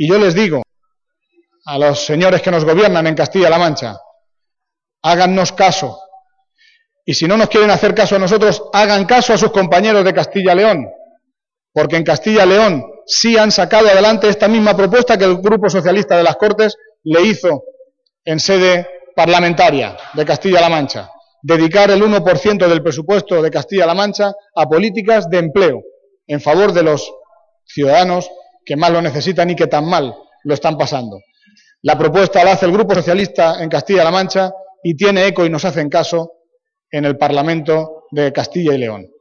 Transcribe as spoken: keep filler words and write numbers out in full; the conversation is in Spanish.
Y yo les digo a los señores que nos gobiernan en Castilla-La Mancha, hágannos caso. Y si no nos quieren hacer caso a nosotros, hagan caso a sus compañeros de Castilla-León, porque en Castilla-León sí han sacado adelante esta misma propuesta que el Grupo Socialista de las Cortes le hizo en sede parlamentaria de Castilla-La Mancha. Dedicar el uno por ciento del presupuesto de Castilla-La Mancha a políticas de empleo en favor de los ciudadanos que más lo necesitan y que tan mal lo están pasando. La propuesta la hace el Grupo Socialista en Castilla-La Mancha y tiene eco y nos hacen caso en el Parlamento de Castilla y León.